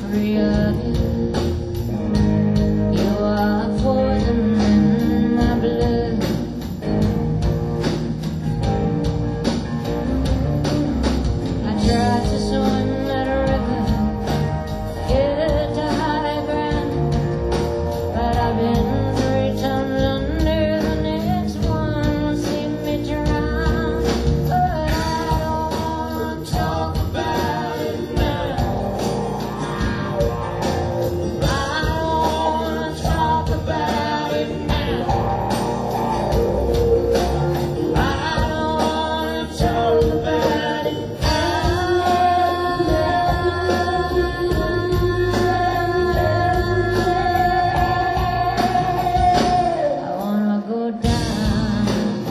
every of you. You are poison in my blood. I tried to swim that river, get to high ground, but I've been 3 times under. The next one will see me drown. But I don't wanna talk about it now. I don't wanna talk about it now. I don't wanna talk about it I wanna go down.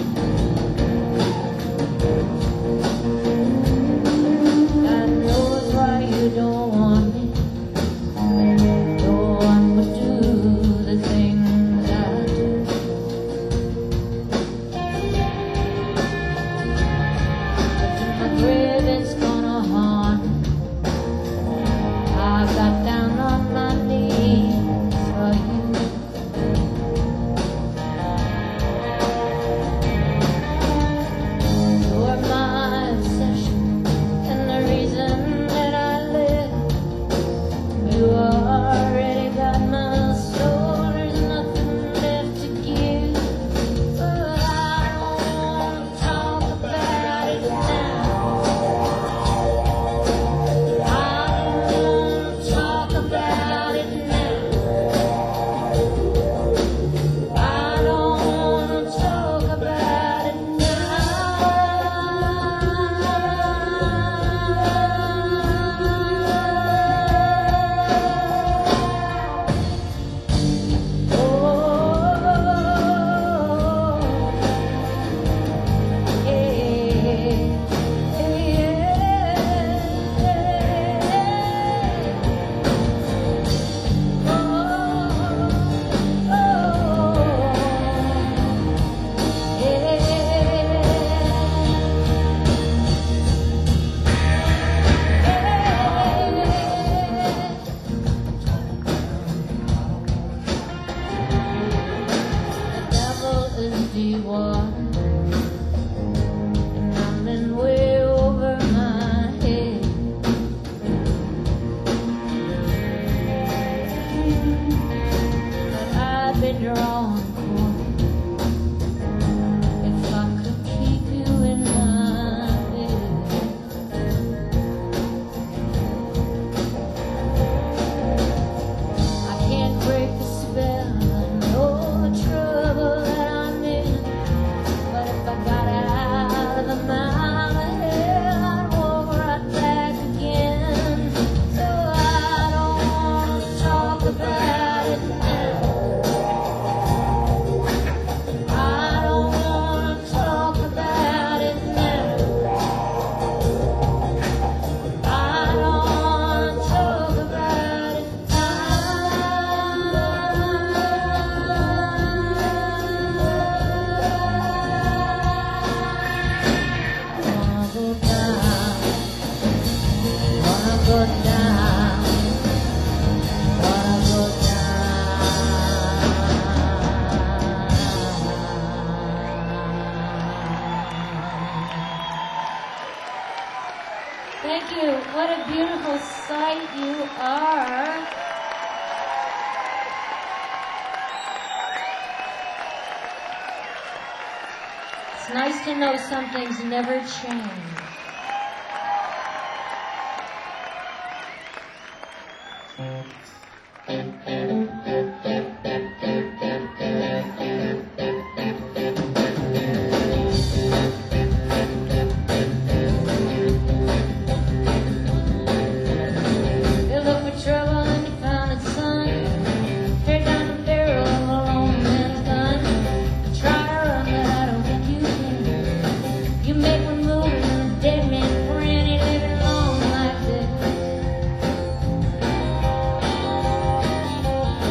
God knows why you don't want me. No one would do the things I do. But in my grave it's gonna haunt me. I got down on my knees for you. You're my obsession and the reason that I live. You already got my soul, there's nothing left to give. But I don't wanna talk about it now. I don't wanna talk about it now. I don't wanna talk about it The devil is deep water, and I'm in way over my head. But I'd be drawn if I could keep you in my bed. I can't break the spell, I know the trouble that I'm in. But if I got out of the mouth of hell, I'd walk right back again. So I don't wanna talk about it now. I don't wanna talk about it now. I don't wanna talk about it wanna go down, wanna go down, wanna go down. Thank you. What a beautiful sight you are. It's nice to know some things never change. You look for trouble and you found it, son. Straight down the barrel of a lone man's gun. Try to run, but I don't think you can. You make one move and a dead man's friend ain't living long like this.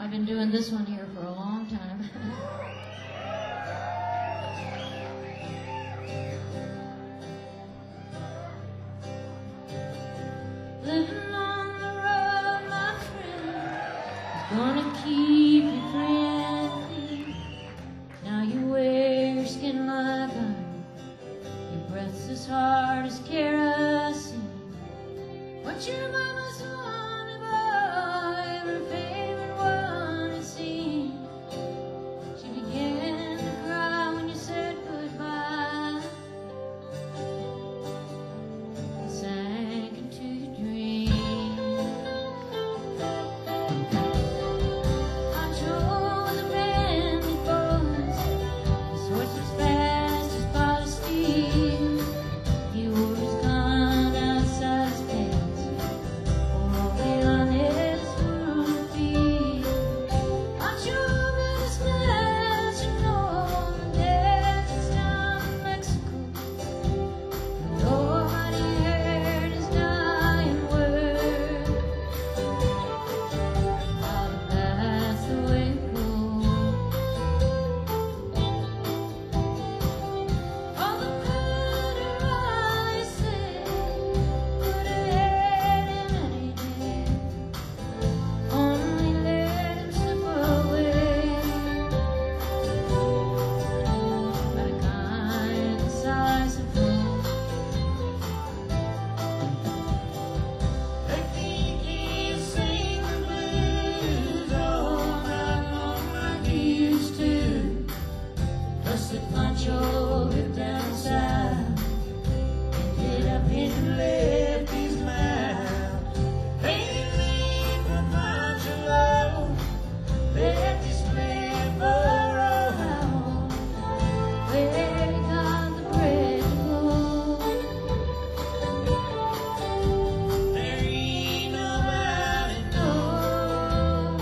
I've been doing this one here for a long time. Living on the road, my friend, is gonna keep you friendly. Now you wear your skin like iron, your breath's as hard as kerosene. What your mama's wanted, boy, every favorite one it seemed. She began to cry when you said goodbye, and sank into your dream. I chose the bandit boys, his horse was fast as ball of steel. He wore his gun outside his pants, for all the honest room to feel. I chose this glass, you know, the deserts down in Mexico. Nobody heard his dying word. That's the way it goes. All the better I said, could have had him any day. Only let him slip away. Like iron size of gold. They think he'll sing the blues all night long like he used to. Plus the Pancho lived down south, ended up in Lefty's mouth. They didn't leave for Pancho, Lefty's playing for Ohio, where he got the bread to go. There ain't nobody knows.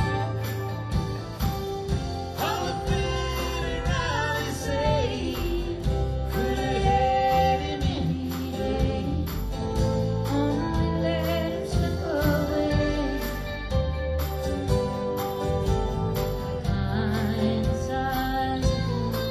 All the bitter I say, could have had him any day. Only let him slip away. Like iron size of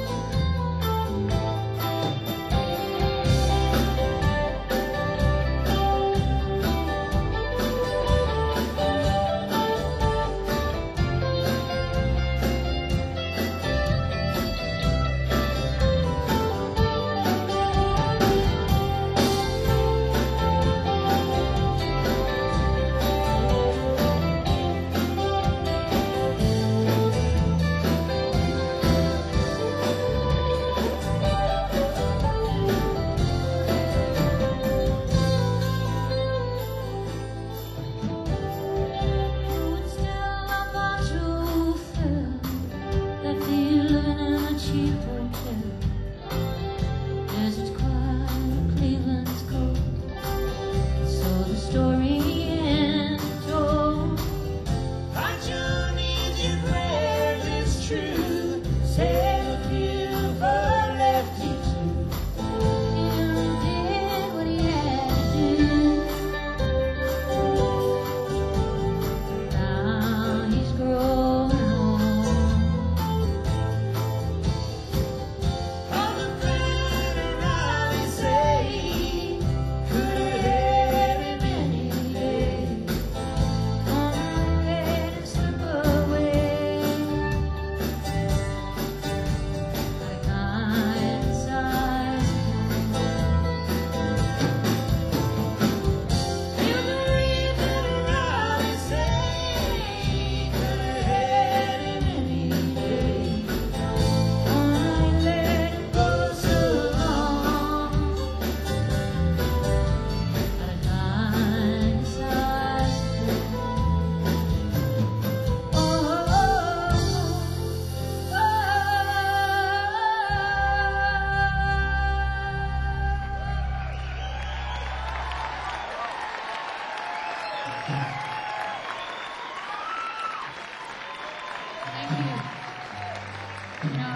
But still my Pancho fell, left me living in a cheap hotel. Desert's quiet, Cleveland's cold, so the story ends told. Pancho needs your prayers, it's true. Say a few for Lefty too. He only did what he had to do. Now he's growing old. All the better I say, could have had him any day. Only let him slip away. Like iron size of gold. Feel the reason I say, could have had him any day. Only let him go so long. Like iron size of gold. Oh, Thank you. You know,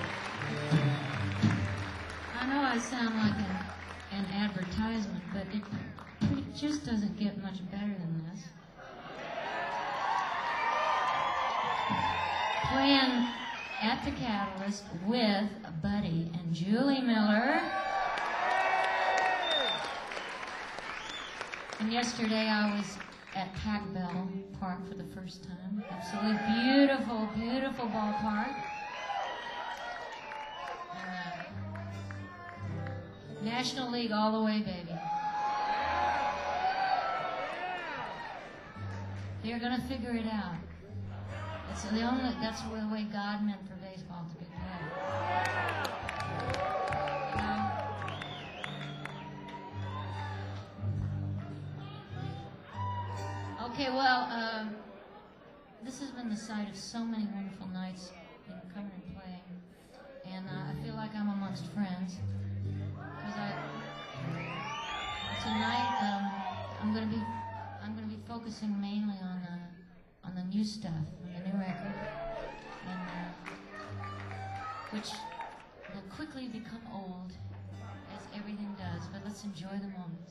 I know I sound like an advertisement, but it just doesn't get much better than this. playing at the Catalyst with Buddy and Julie Miller. And yesterday I was at Pac Bell Park for the first time. Absolutely beautiful, beautiful ballpark. National League all the way, baby. They're gonna figure it out. That's the way God meant for baseball to be played. Okay, well, this has been the site of so many wonderful nights coming and playing, and I feel like I'm amongst friends. Because tonight I'm going to be focusing mainly on the new stuff, on the new record, and which will quickly become old, as everything does. But let's enjoy the moments.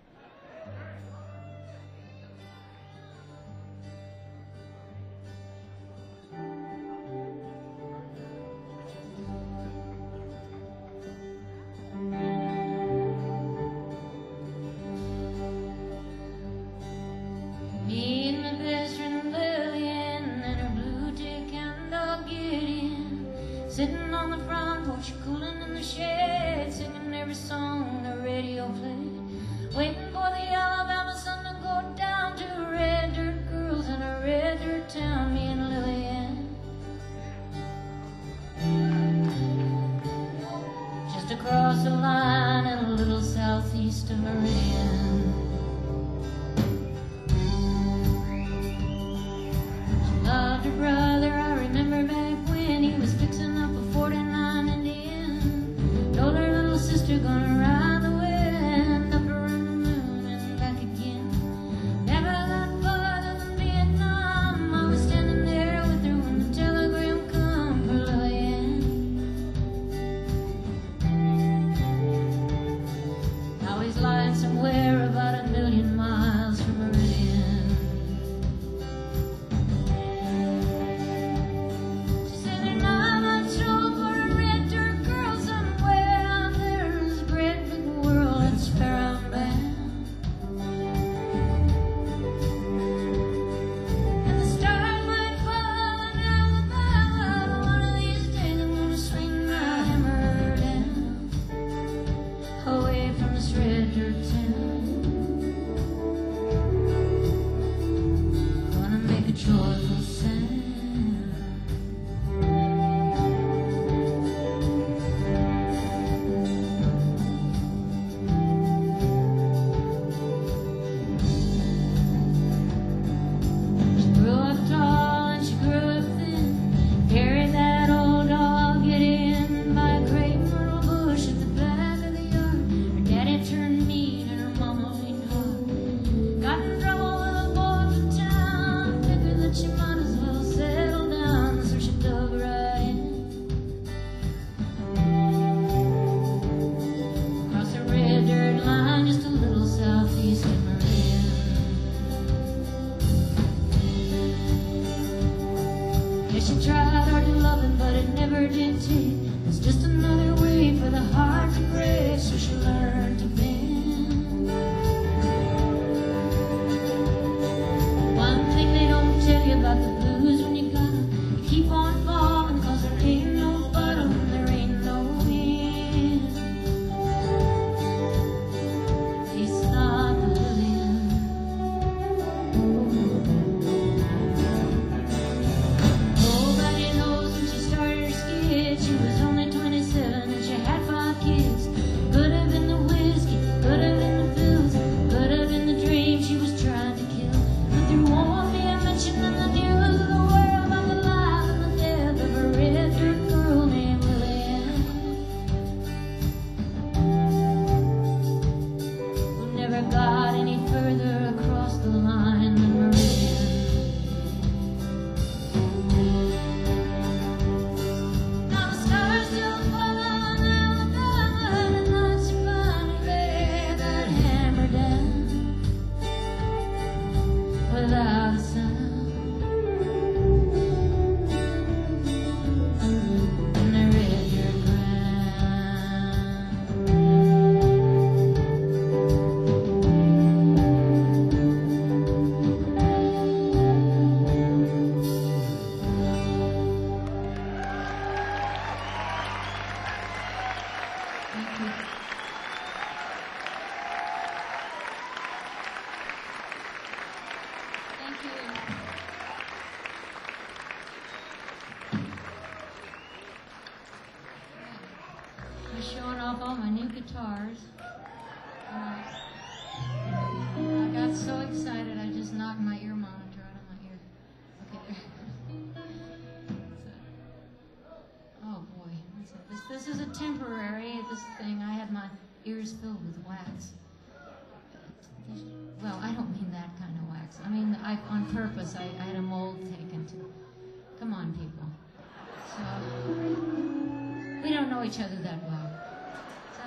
Sitting on the front porch, cooling in the shade, singing every song the radio played, waiting for the Alabama sun to go down to red dirt girls in a red dirt town, me and Lillian. Just across the line in a little southeast of Meridian. She loved her brother, I remember back when he was fixing up a 49 Indian. Told her little sister gonna ride the wind up around the moon and back again. Never got farther than Vietnam. I was standing there with her when the telegram come for Lillian. Now he's lying somewhere about 1,000,000 miles from Meridian. She tried hard to love him, but it never did take. It's just another way for the heart to break, so she learned to bend. One thing they don't tell you about the blues when you got 'em, you keep on falling, 'cause there ain't no bottom, there ain't no end. It's not the Lillian. She was only 27 and she had 5 kids. Could have been the whiskey, could have been the pills, could have been the dream she was trying to kill. But there won't be a mention in the news of the world about the life and the death of a red dirt girl named Lillian, who never got any further across the line than Meridian. Without a sound, not in my ear monitor, out of my ear. Okay. Oh boy, this is a temporary this thing. I had my ears filled with wax. Well, I don't mean that kind of wax. I mean, on purpose, I had a mold taken to. Come on, people. So we don't know each other that well. So,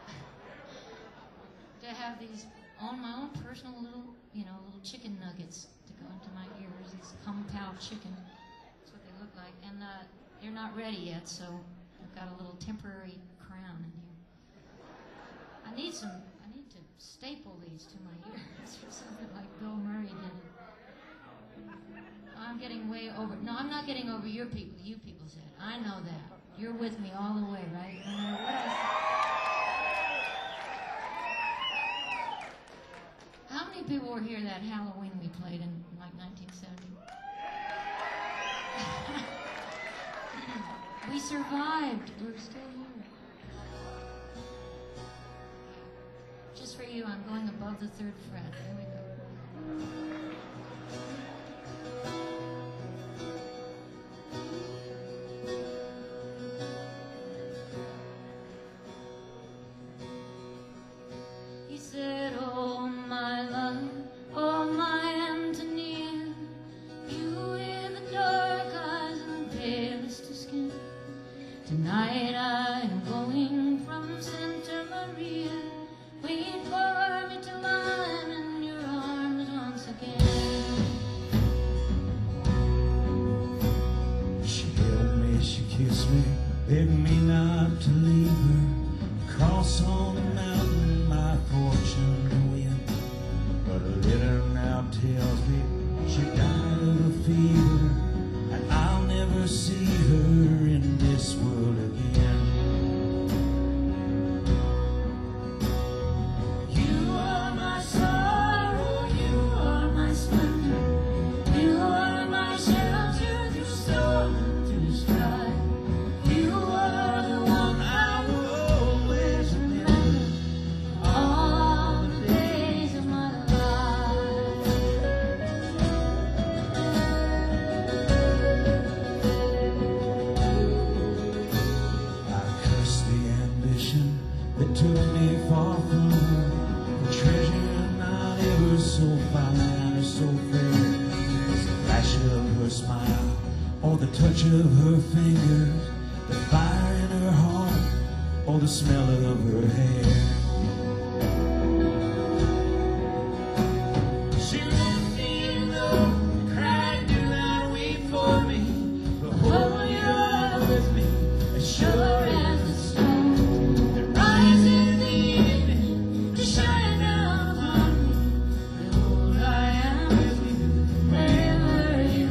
to have these on my own personal little, little chicken nuggets to go into my ears. These Kung Pao chicken. That's what they look like, and they're not ready yet. So I've got a little temporary crown in here. I need to staple these to my ears or something like Bill Murray did. I'm getting way over. No, I'm not getting over your people. You people said. I know that. You're with me all the way, right? No matter what I say. How many people were here that Halloween we played in like 1970? We survived. We're still here. Just for you, I'm going above the 3rd fret. There we go. He said, oh my love, oh my Antonia, you with the dark eyes and the palest of skin. Tonight I am going from Santa Maria. Wait for me till I'm in your arms once again. She held me, she kissed me, begged me not to leave her. Cross on the mountain, my fortune to win. But a letter now tells me she died of a fever, and I'll never see her in this world again. That took me far from her, a treasure not ever so fine or so fair as the flash of her smile, or the touch of her fingers, the fire in her heart, or the smell of her hair. She left me alone, cried, do not weep for me, but hold your heart with me, as sure as the stone. Shine down upon me, behold I am with you, wherever you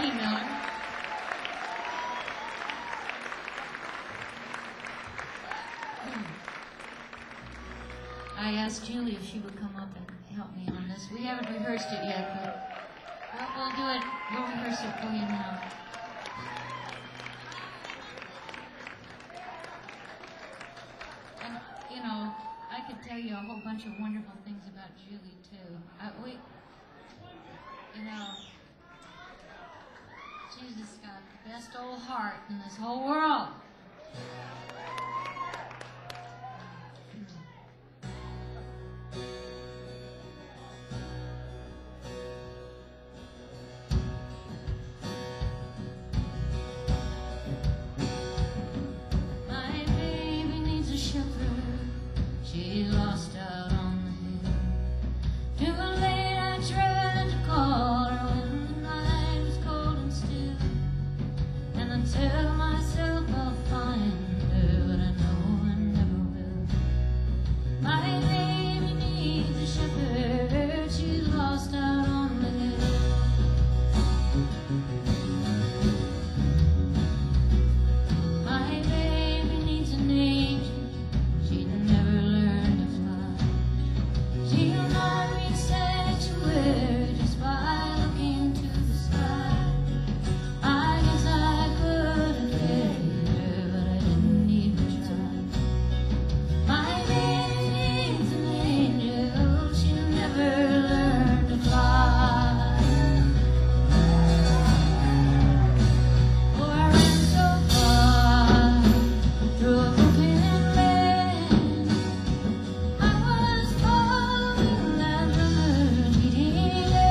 Penny Miller. I asked Julie if she would come up and help me on this. We haven't rehearsed it yet, but we'll do it. We'll rehearse it for you now. And, you know, I could tell you a whole bunch of wonderful things about Julie, too. You know, she's just got the best old heart in this whole world. My baby needs a shepherd. She's lost out on the hill. Too late I tried to call her when the night was cold and still. And I tell myself I'll find her, but I know I never will. My baby needs a shepherd. She's lost out on the hill. My baby needs an angel. She never learned to fly. She'll not reach sanctuary just by looking to the sky. I guess I could have carried her, but I didn't even try. My baby needs an angel. She never learned to fly. Oh, I ran so far through a broken land. I was following that river leading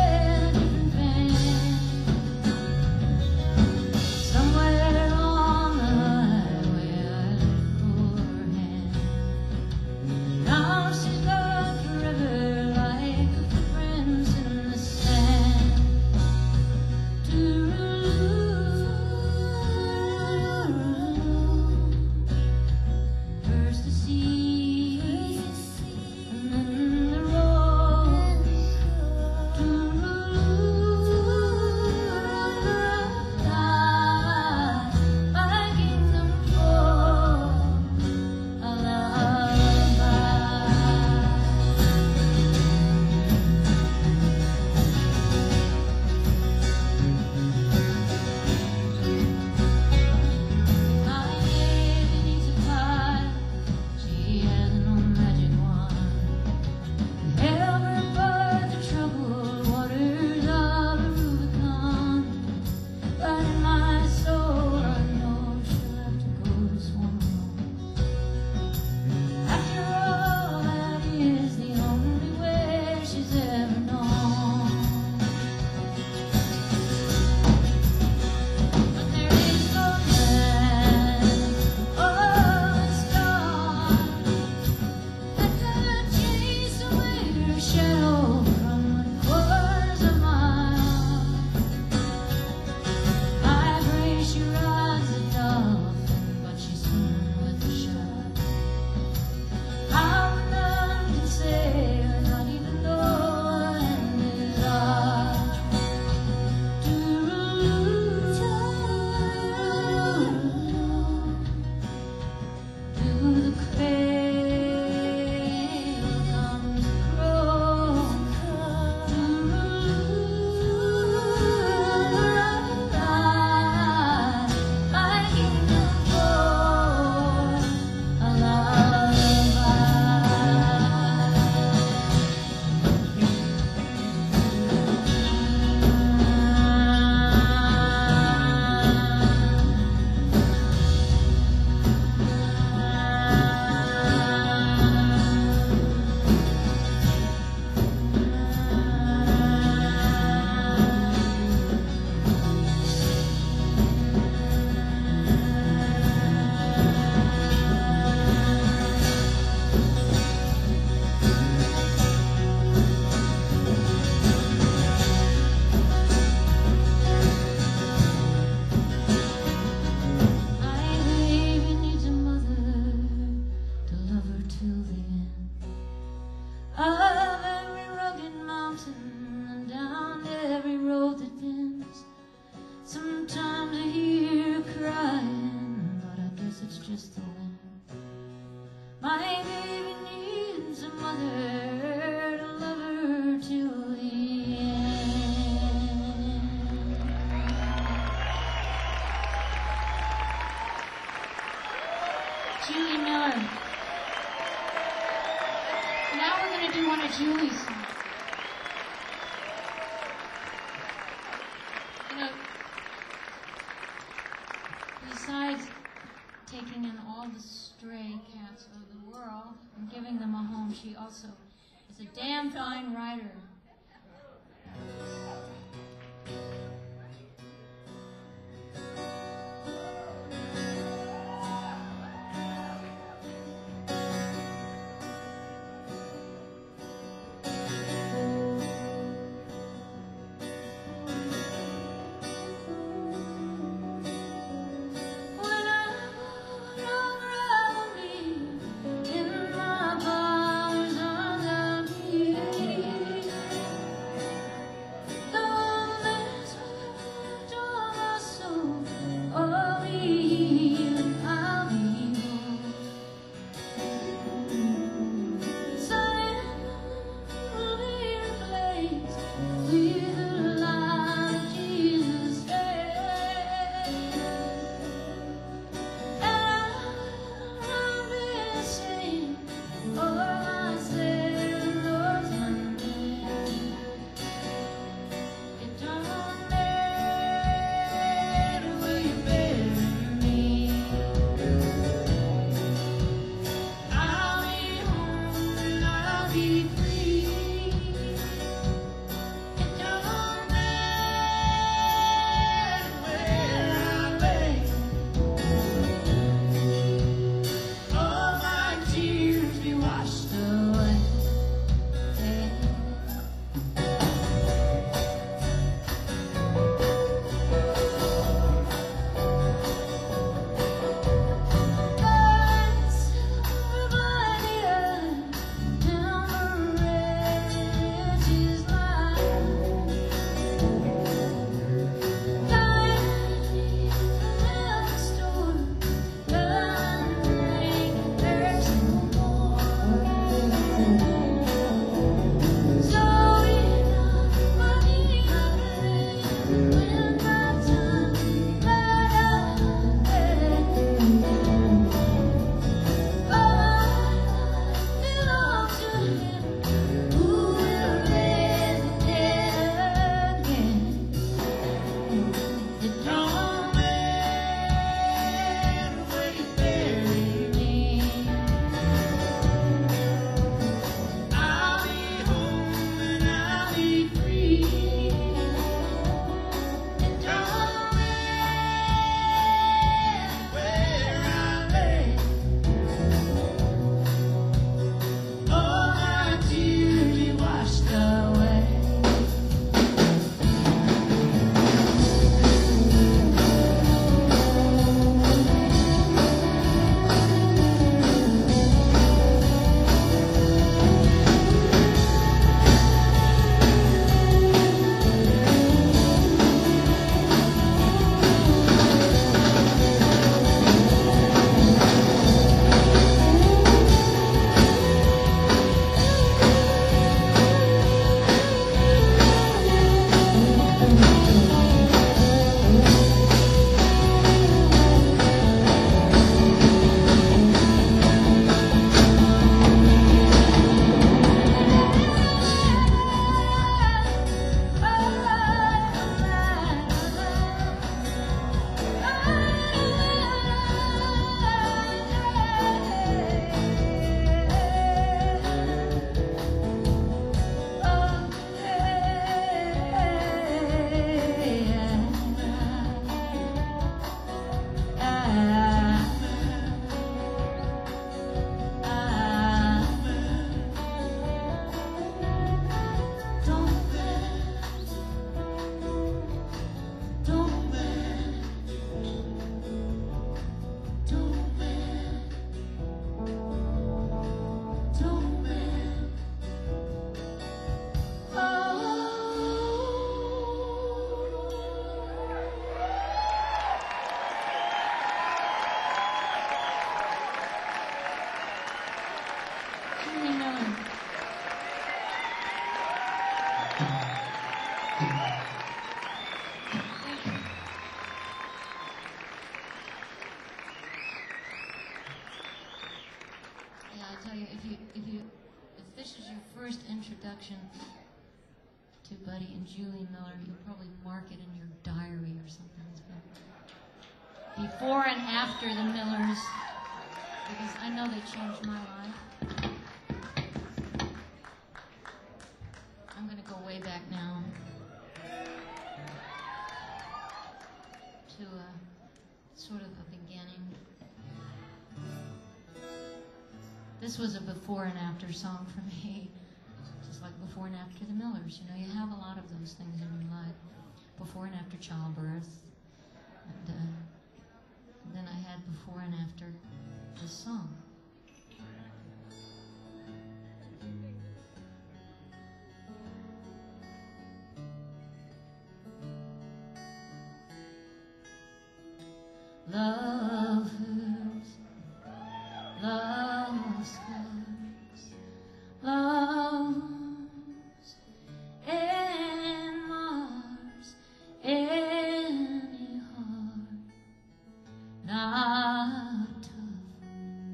Julie song. You know, besides taking in all the stray cats of the world and giving them a home, she also is a damn fine writer. Yeah, I tell you, if this is your first introduction Bernie and Julie Miller. You'll probably mark it in your diary or something. It's been before and after the Millers, because I know they changed my life. I'm going to go way back now to sort of a beginning. This was a before and after song for me, just like before and after the Millers. You know, you have a lot of those things in your life, before and after childbirth, and then I had before and after this song. Love hurts, love scars, love wounds, and mars any heart not tough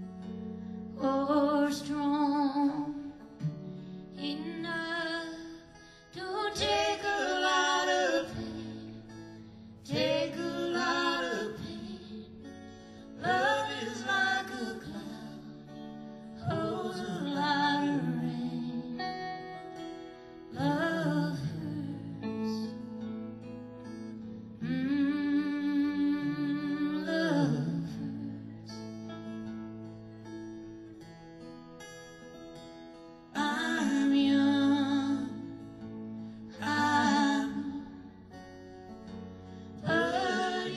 or strong enough to take a lot of pain, take a lot of pain. Love is like a cloud, holds a lot of rain. Love hurts. Love hurts. I'm young, I'm but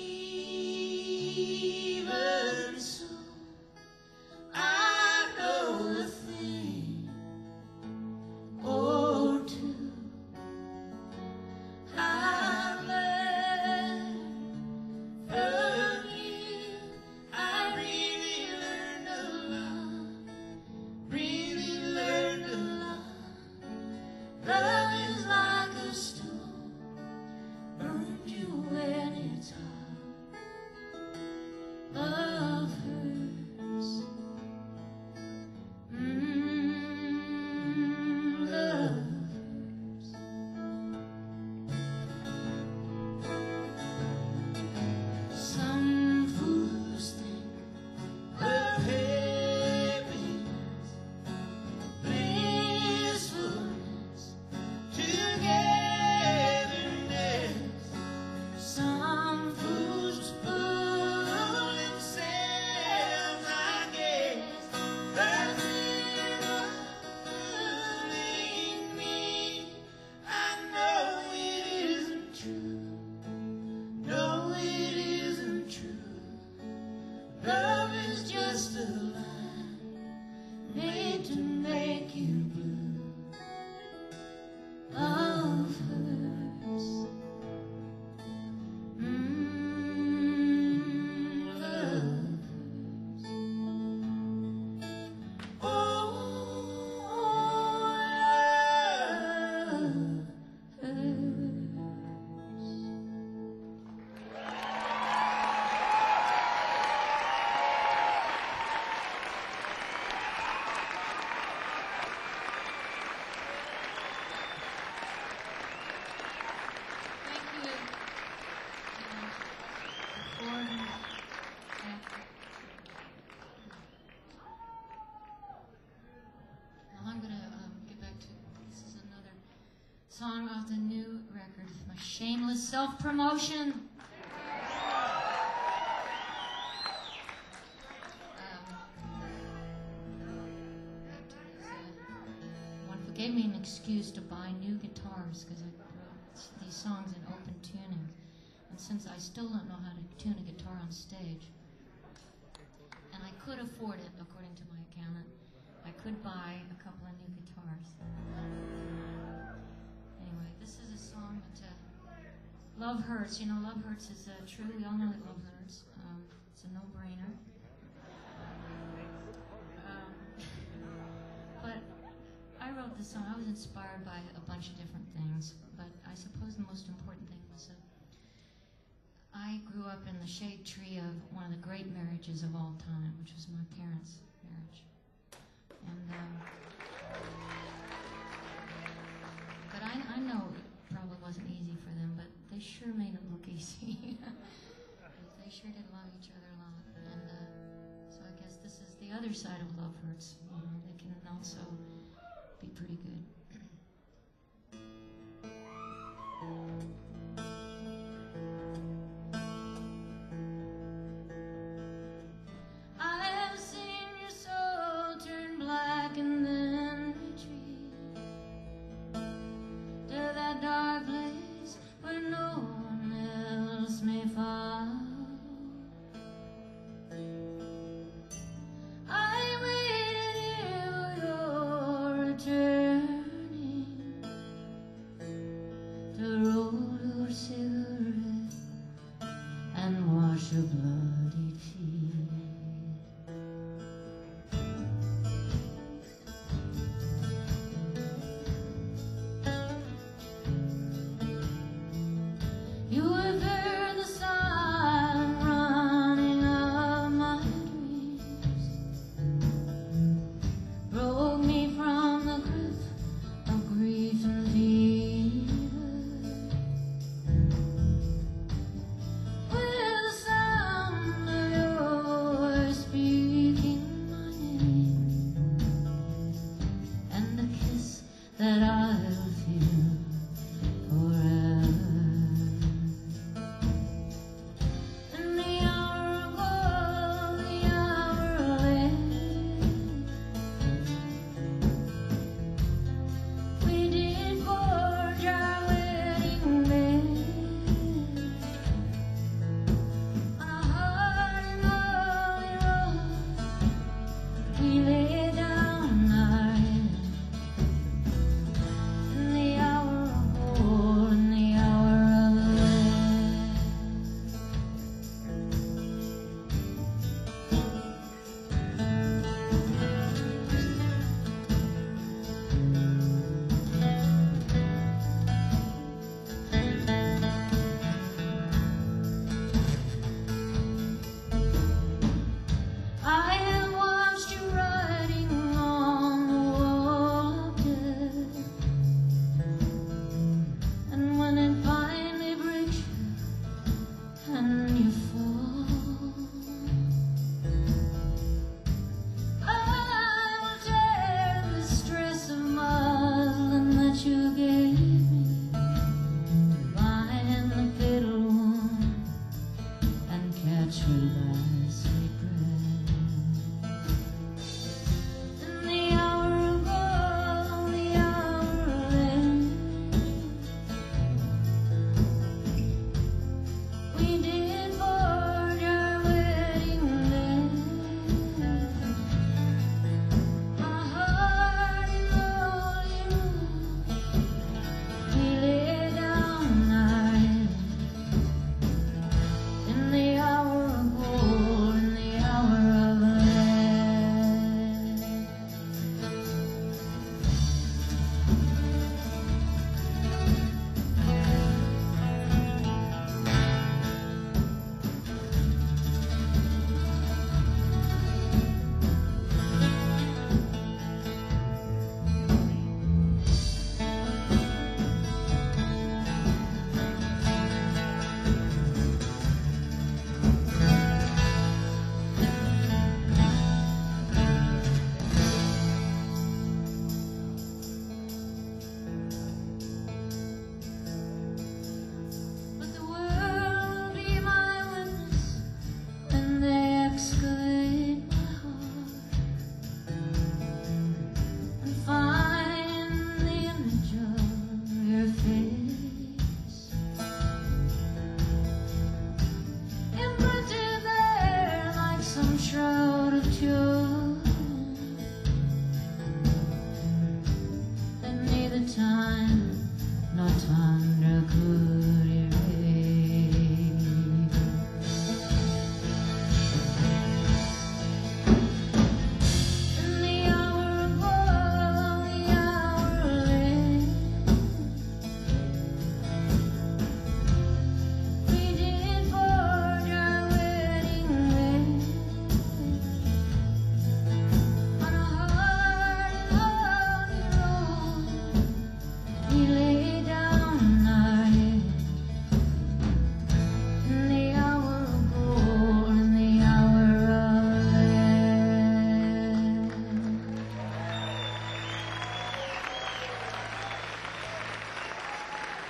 even so, I know a thing or two. I've learned from you. I really learned a lot, really learned a lot. Love is like a stone, burns you when it's hot. Love hurts. Love hurts. Some fools think the happiness, blissfulness, togetherness. Some fools fool themselves, I guess. That's fooling me. I know it isn't true. No, it isn't true. Love is just a lie made to make you blue. Love hurts. Love hurts. Oh, love hurts. Thank you. Before and after. Now I'm going to get back to, this is another song off the new record, my shameless self-promotion. One gave me an excuse to buy new guitars because I wrote these songs in open tuning. And since I still don't know how to tune a guitar on stage, and I could afford it, according to my accountant, I could buy a couple of new guitars. Anyway, this is a song that Love Hurts. You know, Love Hurts is true. We all know that love hurts. It's a no-brainer. But I wrote this song. I was inspired by a bunch of different things, but I suppose the most important thing was I grew up in the shade tree of one of the great marriages of all time, which was my parents' marriage. And but I know other side of love hurts. You know, they can also be pretty good. I have seen your soul turn black and then retreat to that dark place where no one else may fall. I waited here for your return.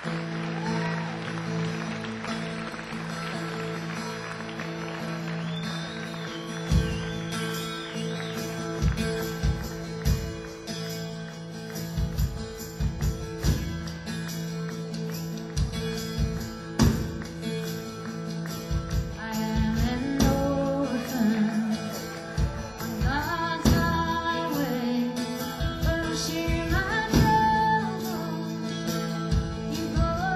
I am an orphan on God's highway, but share my trouble. You go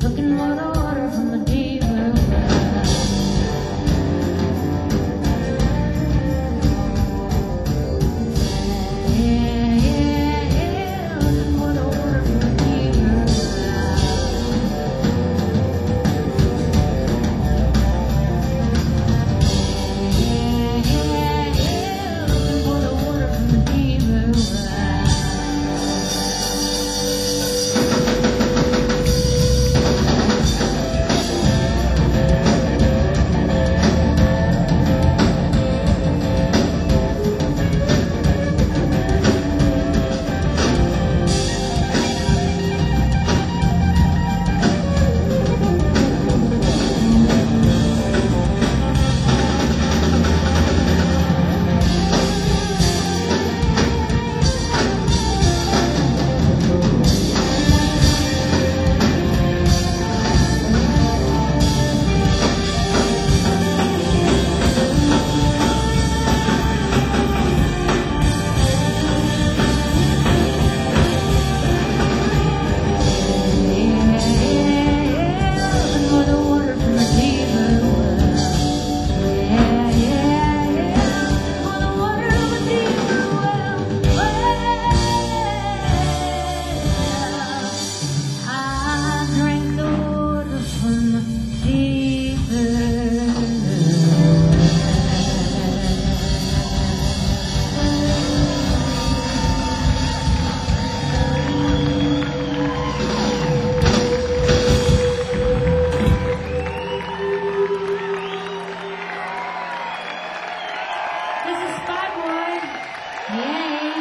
looking for the water from the deep blue well. Yeah, yeah, yeah, looking for the water from the deep blue well. Yeah, yeah, yeah, looking for the water from the deep blue well. This is Spy Boy. Yay.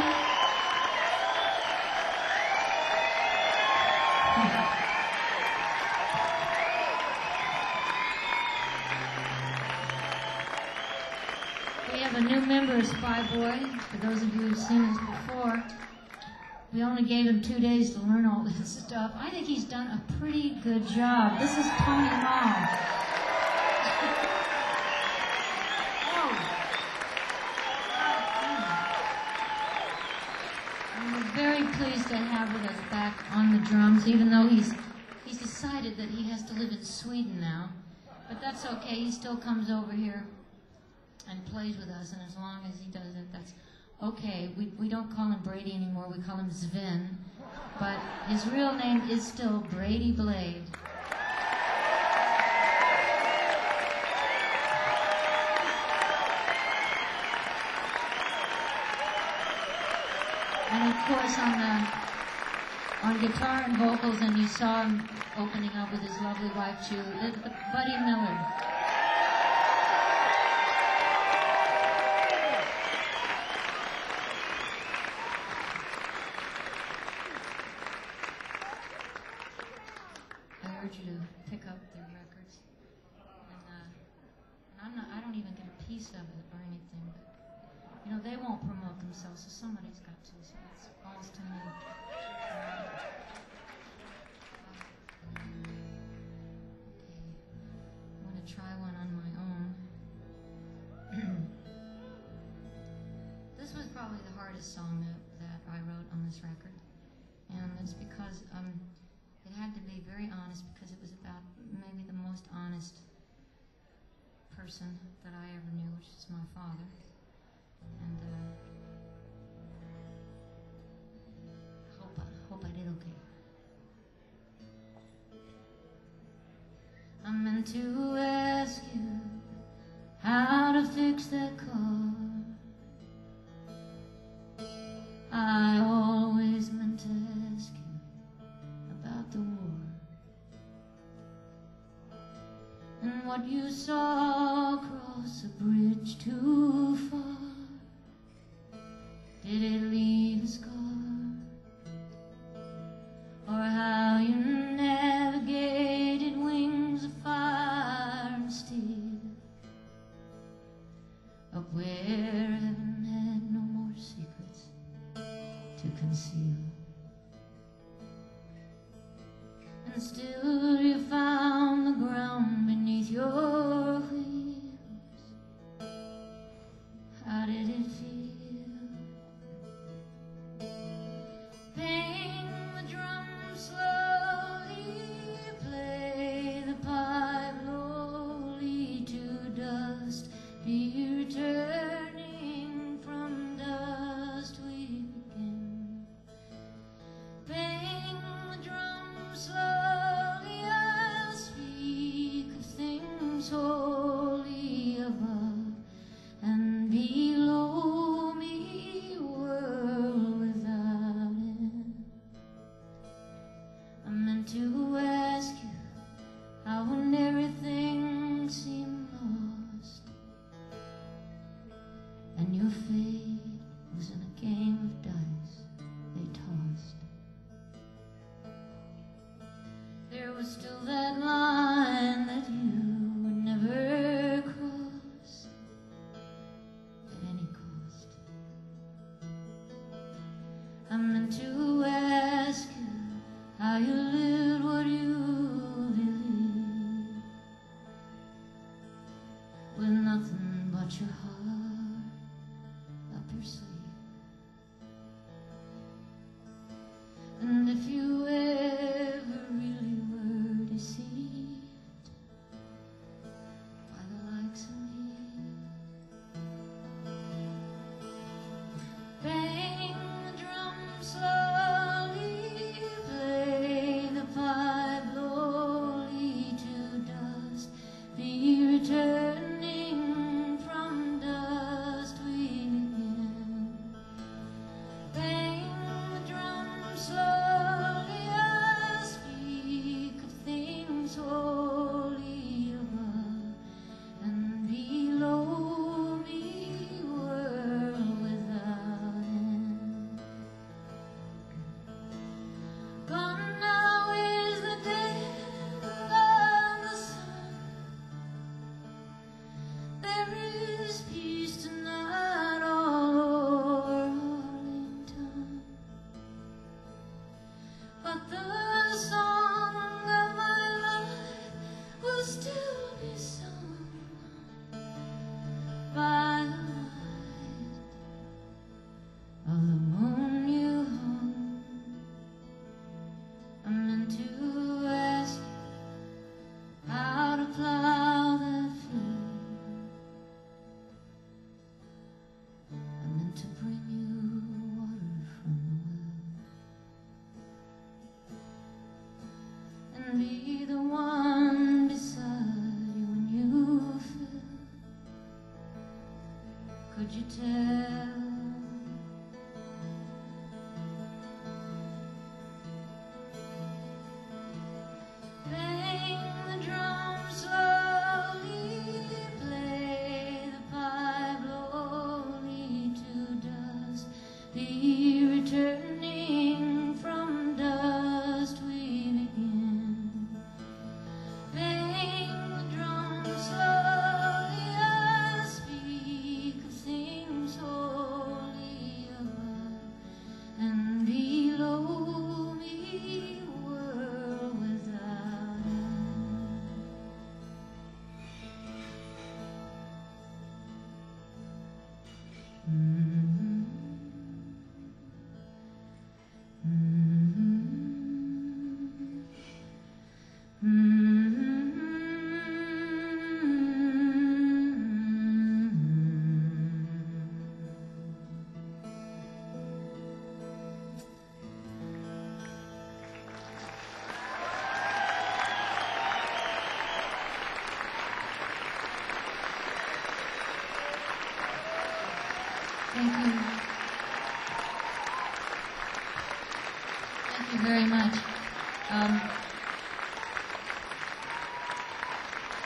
We have a new member of Spy Boy. For those of you who've seen us before, we only gave him 2 days to learn all this stuff. I think he's done a pretty good job. This is Tony Mall. We're very pleased to have with us back on the drums, even though he's decided that he has to live in Sweden now. But that's okay. He still comes over here and plays with us, and as long as he does it, that's okay. We don't call him Brady anymore. We call him Sven. But his real name is still Brady Blade. And of course on guitar and vocals, and you saw him opening up with his lovely wife, Julie, Buddy Miller. I urge you to pick up their records. And I don't even get a piece of it or anything, but you know, they won't promote themselves, so somebody's got to, so it falls to me. Okay, I'm going to try one on my own. This was probably the hardest song that I wrote on this record, and it's because it had to be very honest, because it was about maybe the most honest person that I ever knew, which is my father. And hope I did okay. I meant to ask you how to fix that car. I always meant to ask you about the war and what you saw across a bridge too far. Did it leave a scar? Or how you navigated wings of fire and steel, up where heaven had no more secrets to conceal. And still you found the ground beneath your wheels. How did it feel?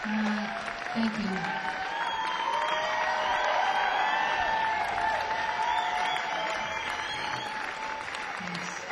Thank you. Thanks.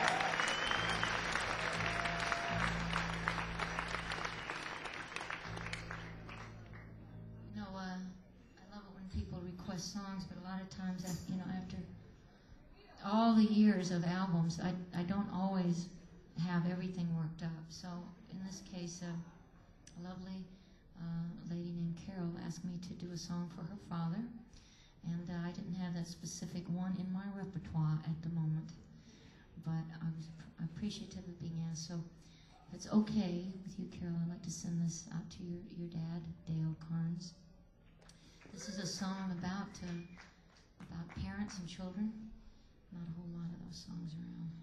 I love it when people request songs, but a lot of times, after all the years of albums, I don't always have everything worked up. So in this case, a lovely lady named Carol asked me to do a song for her father, and I didn't have that specific one in my repertoire at the moment, but I was appreciative of being asked. So if it's okay with you, Carol, I'd like to send this out to your dad, Dale Carnes. This is a song about parents and children. Not a whole lot of those songs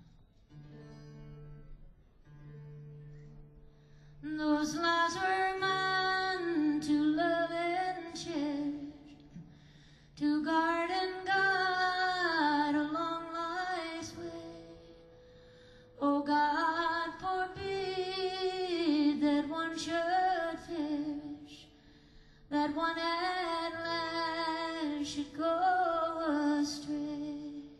around. Those lives were mine to love and cherish, to guard and guide along life's way. Oh God, forbid that one should perish, that one at last should go astray.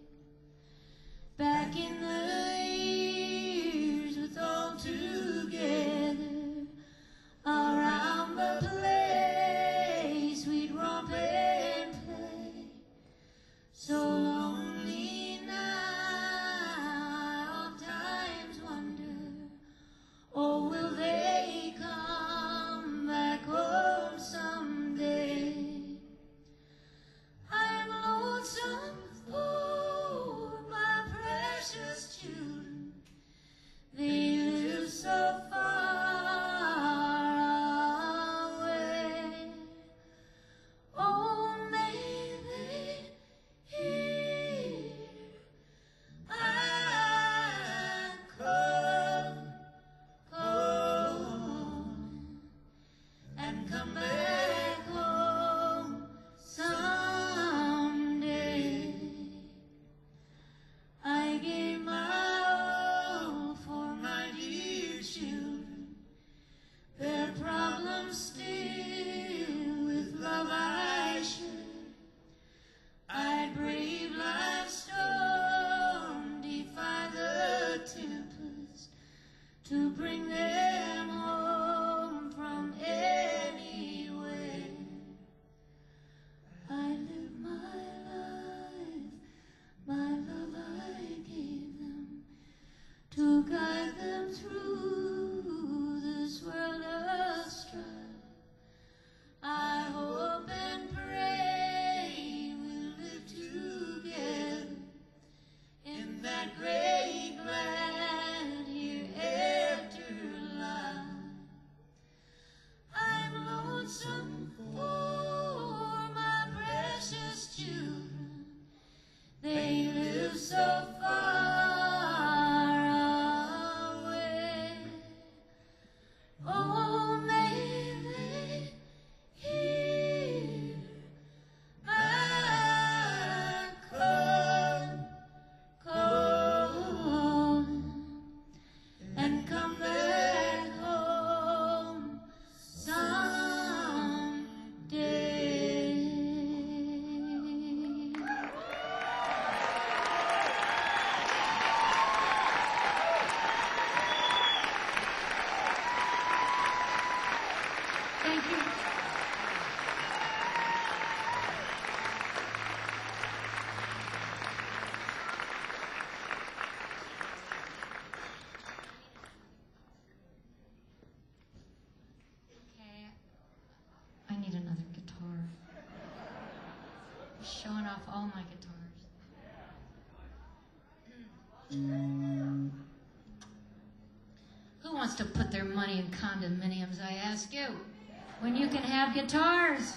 Back in the years with all together, around the place we'd romp and play. So lonely now, I oftentimes wonder, oh, will they come back home someday? I'm lonesome for my precious children. They live so far away. Oh, may they hear I call and come back home someday. I gave my all for my dear children, their problems still with love I shared. I'd brave life's storm, defy the tempest, to bring them home from anywhere. I live my life, my love I gave them, to guide them through this world of strife. I hope and pray we'll live together in that great glad hereafterlife. I'm lonesome for my precious children. They live so far away. Oh, may they hear I call and come back home someday. Thank you. Okay, I need another guitar. I'm showing off all my guitars. Who wants to put their money in condominiums, I ask you, when you can have guitars?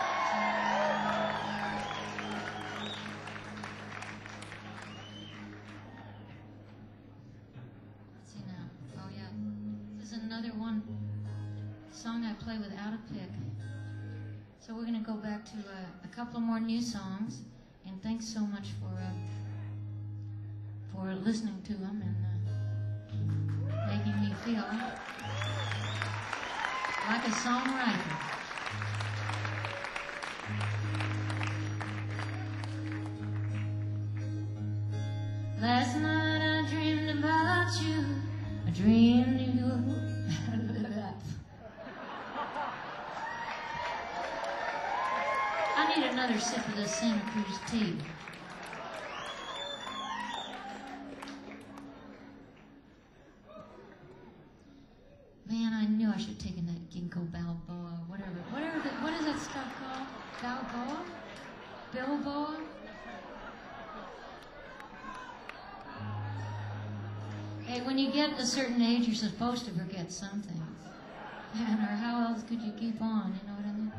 Let's see now. Oh yeah, this is another one song I play without a pick. So we're gonna go back to a couple more new songs, and thanks so much for listening to them and making me feel like a songwriter. Last night I dreamed about you. I dreamed you were. I need another sip of this Santa Cruz tea. Man, I knew I should have taken that ginkgo balboa, what is that stuff called? Balboa? Bilboa? Hey, when you get a certain age, you're supposed to forget something. Man, or how else could you keep on, you know what I mean?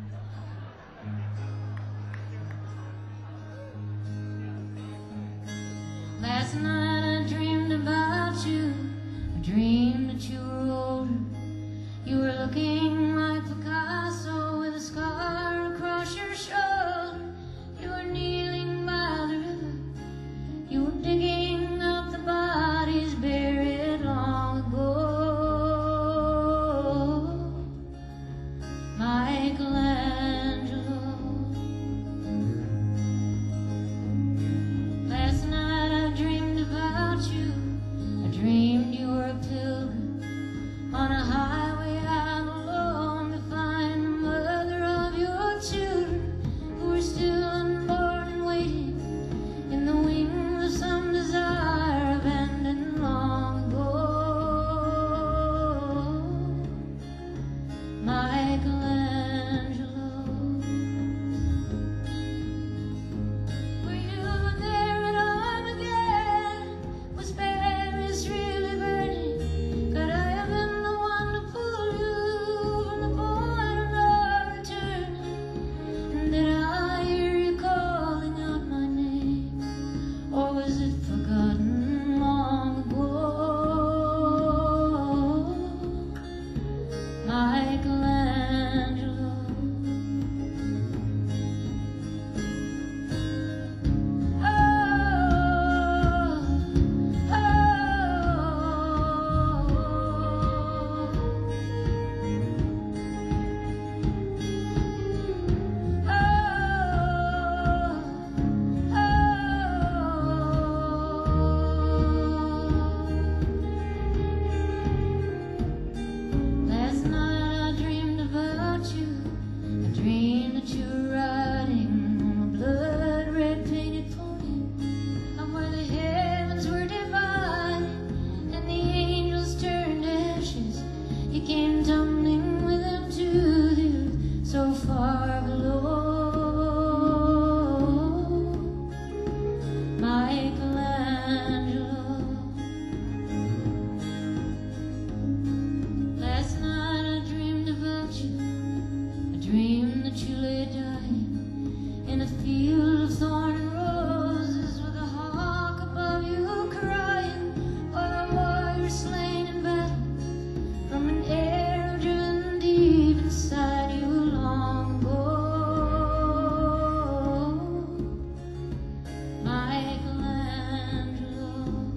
Last night I dreamed about you. I dreamed that you were older. You were looking like Picasso with a scar across your shoulder. You were kneeling by the river. You were digging up the bodies buried long ago. Michelangelo. Last night I dreamed about you. I dreamed you were a pilgrim on a highway out alone to find the mother of your children who were still unborn and waiting in the wings of some desire abandoned long ago. Michelangelo. Were you there at Armageddon? Was Paris really burning? Could I have been the one to pull you from the point of no return? And did I hear you calling out my name? Or was it forgotten long ago? Michelangelo. Oh, oh, Last night I dreamed about you. I dreamed that you were riding on a blood-red painted pony, up where the heavens were divided and the angels turned to ashes. You came tumbling with them to the earth, so far below. Michelangelo. Last night I dreamed about you. I dreamed that you lay dying in a field of thorn and roses with a hawk above you crying, while a warrior slain in battle from an arrow driven deep inside you long ago. Michelangelo.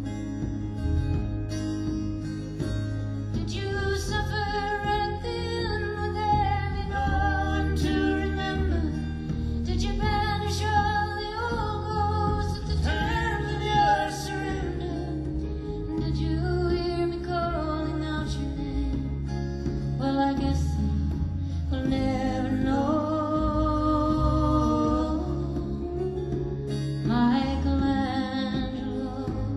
Did you suffer right then? Would there be no one to remember? Did you banish all the old ghosts at the terms of your surrender? And did you hear me calling out your name? Well, I guess that we'll never know. Michelangelo.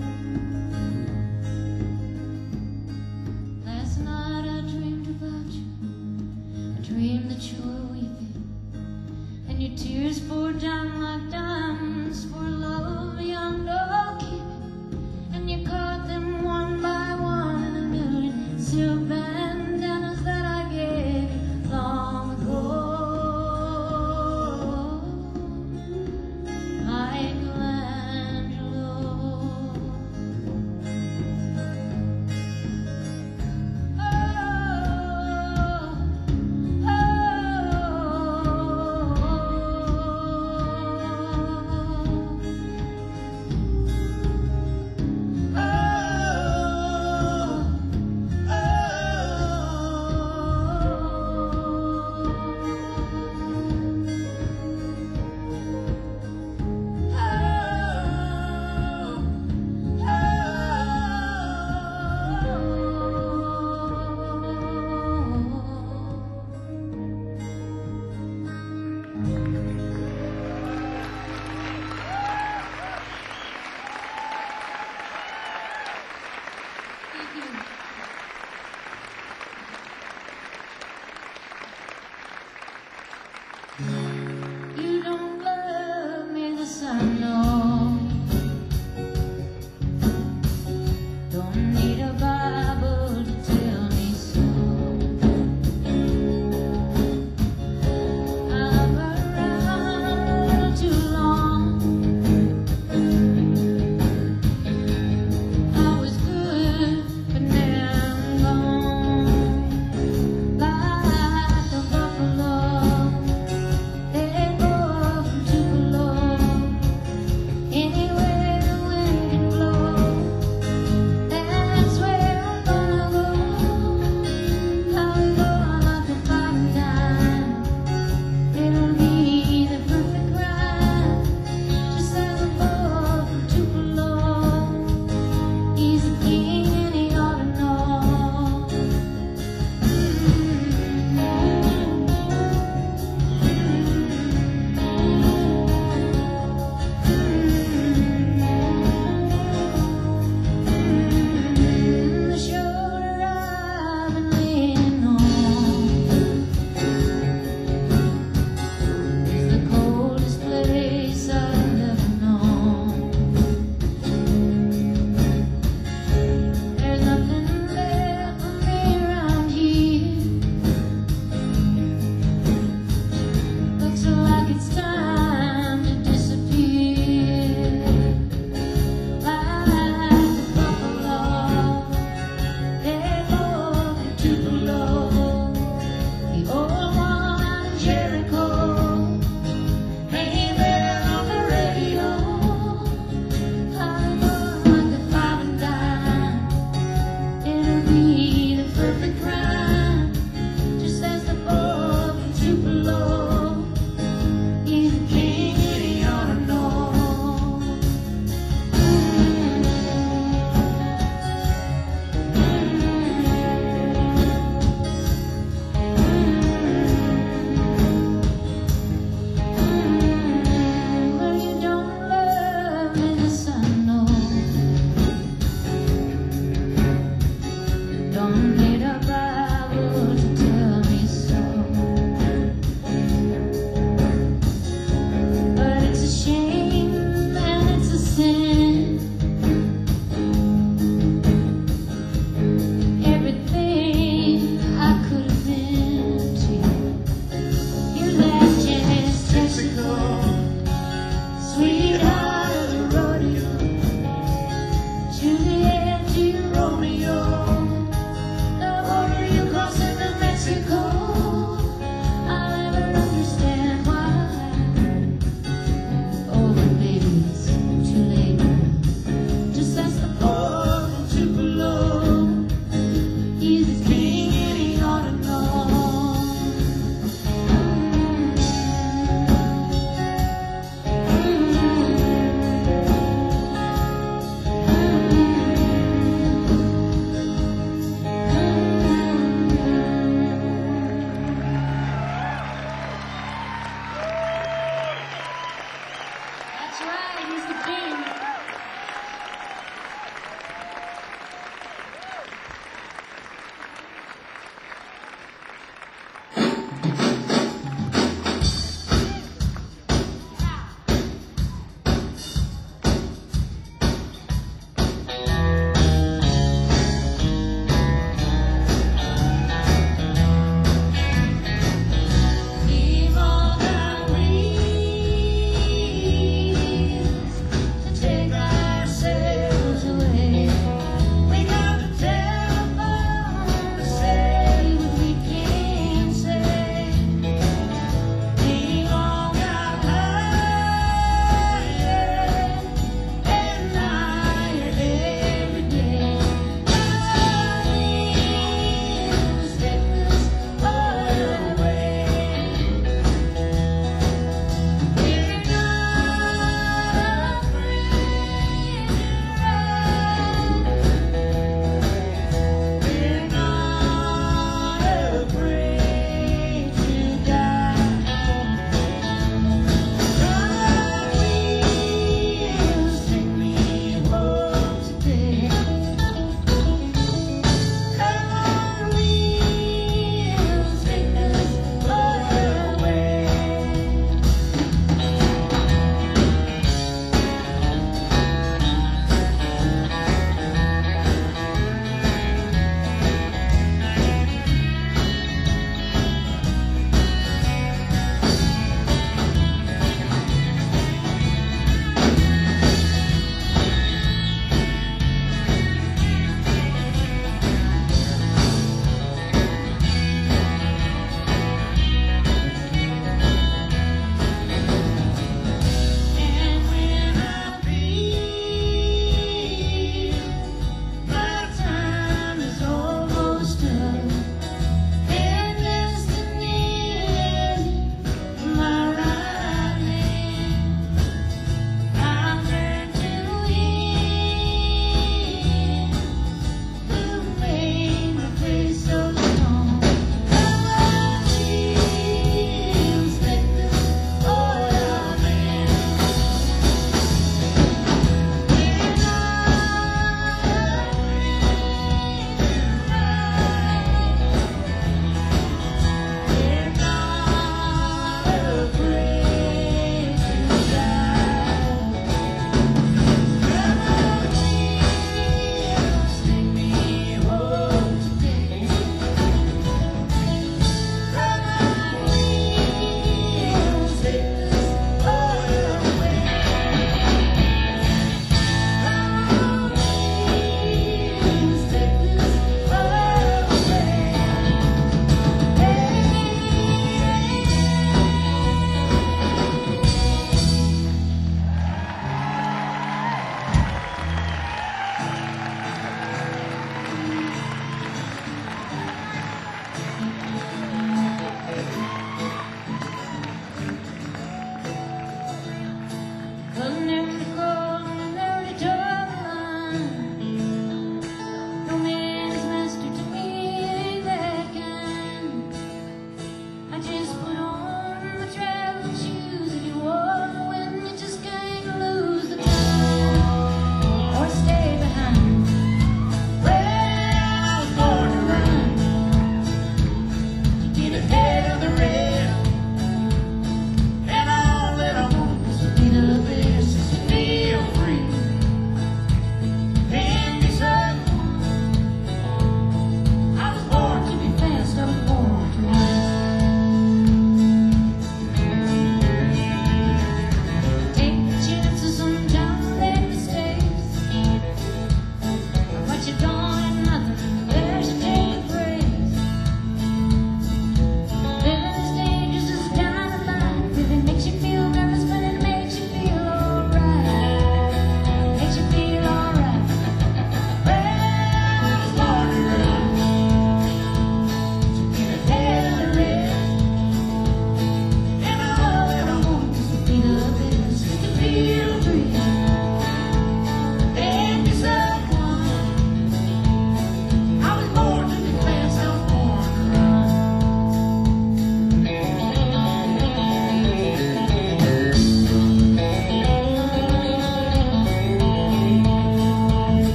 Last night I dreamed about you. I dreamed that you were weeping, and your tears poured down like diamonds for love beyond all keeping. And you caught them one by one in a million silk bandanas that I gave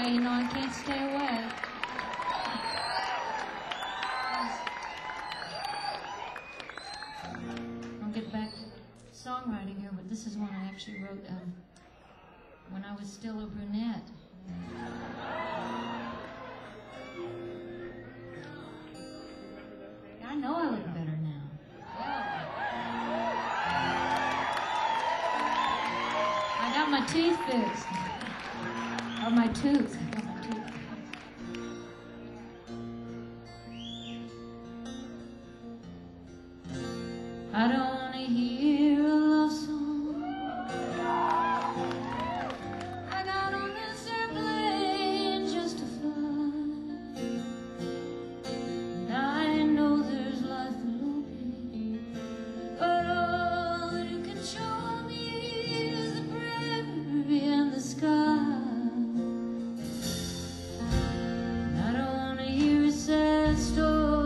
why, you know, I can't stay away. I'll get back to songwriting here, but this is one I actually wrote when I was still a brunette. I know I look better now. I got my teeth fixed. Or my tooth. I got my tooth. I don't want to hear a love song. I got on this airplane just to fly. And I know there's life below me, but all that you can show me is the prairie and the sky. I don't want to hear a sad story.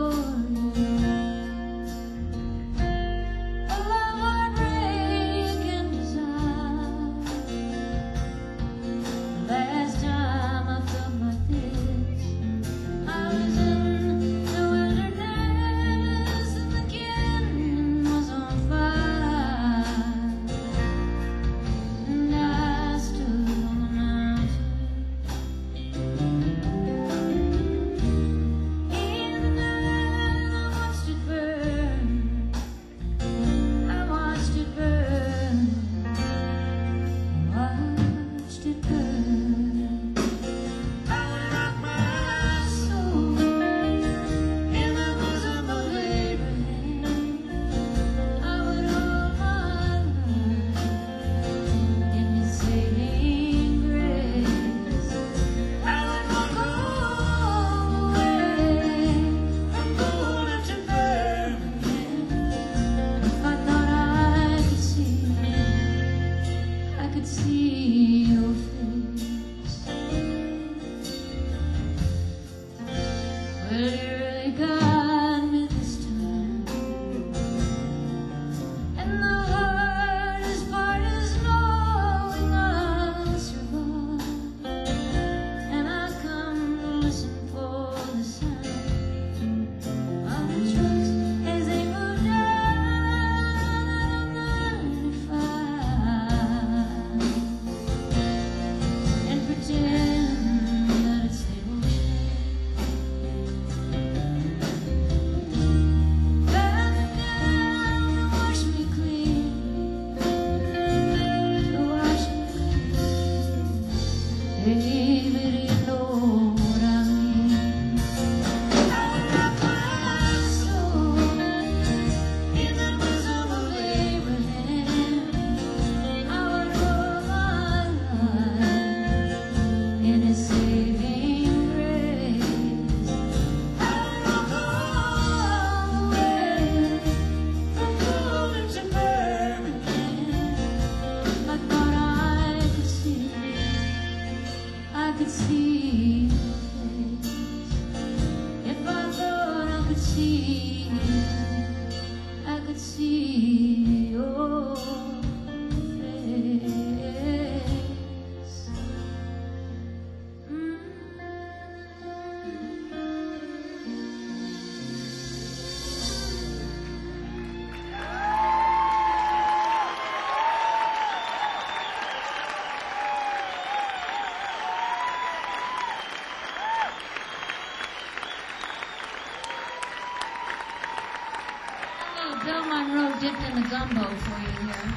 Bill Monroe dipped in the gumbo for you here.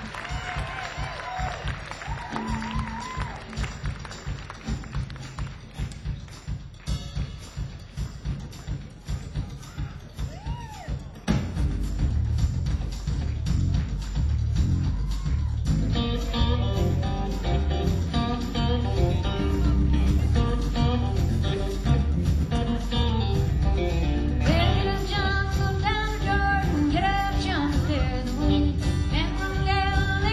Get up, jump, clear the way. And one gal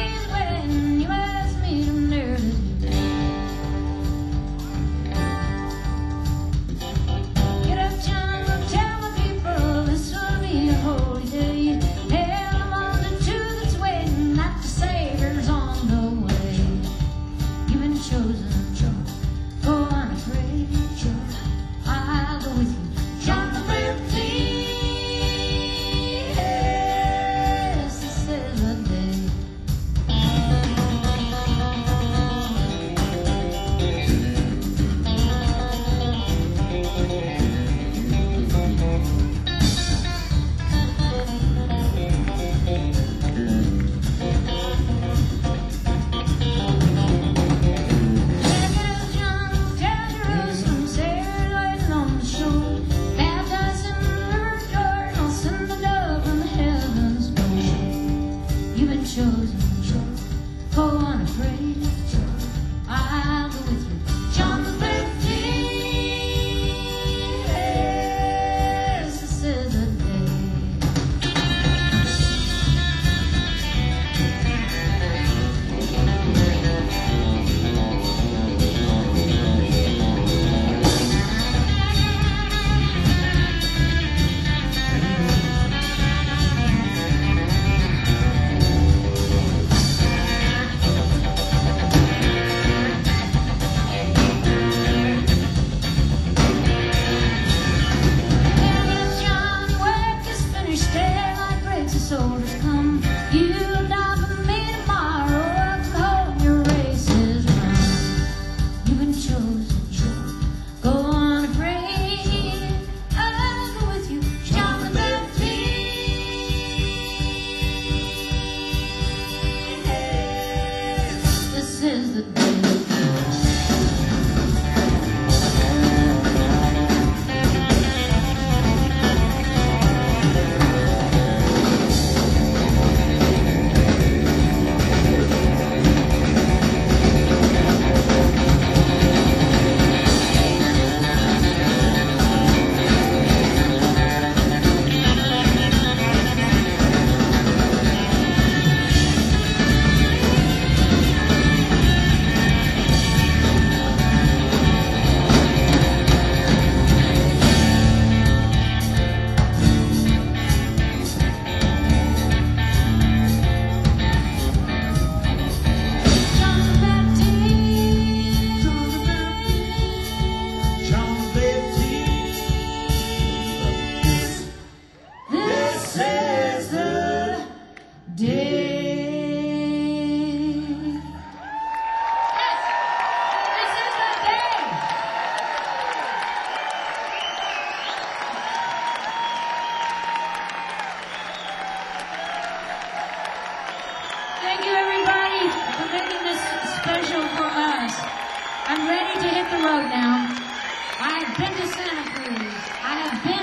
off the road now. I have been to Santa Cruz. I have been